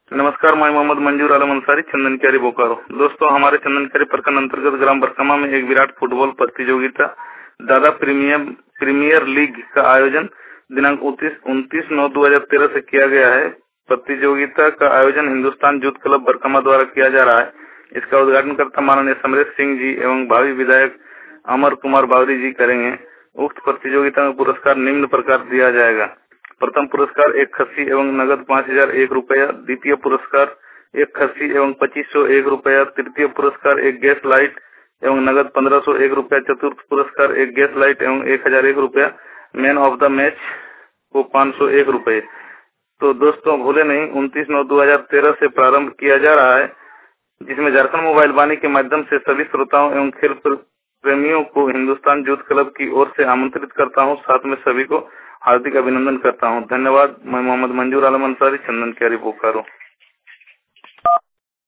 नमस्कार, मैं मोहम्मद मंजूर आलम अंसारी, चंदन क्यारी बोकारो। दोस्तों, हमारे चंदन क्यारी प्रखंड अंतर्गत ग्राम बरकमा में एक विराट फुटबॉल प्रतियोगिता दादा प्रीमियर लीग का आयोजन दिनांक 29/9/2013 से किया गया है। प्रतियोगिता का आयोजन हिंदुस्तान यूथ क्लब बरकमा द्वारा किया जा रहा है। इसका उद्घाटन करता माननीय समरेश सिंह जी एवं भावी विधायक अमर कुमार बावरी जी करेंगे। उक्त प्रतियोगिता में पुरस्कार निम्न प्रकार दिया जाएगा। प्रथम पुरस्कार एक खस्सी एवं नगद 5,001 रुपया, द्वितीय पुरस्कार एक खस्सी एवं 2,501 रुपया, तृतीय पुरस्कार एक गैस लाइट एवं नगद 1,501 रुपया, चतुर्थ पुरस्कार एक गैस लाइट एवं 1,001 रुपया, मैन ऑफ द मैच को 501 रुपये। तो दोस्तों, भूले नहीं, 29/9/2013 से प्रारंभ किया जा रहा है, जिसमें झारखंड मोबाइल वाणी के माध्यम से सभी श्रोताओं एवं खेल प्रेमियों को हिंदुस्तान यूथ क्लब की ओर से आमंत्रित करता हूं। साथ में सभी को हार्दिक अभिनंदन करता हूं। धन्यवाद। मैं मोहम्मद मंजूर आलम अंसारी, चंदन क्यारी बोकारो।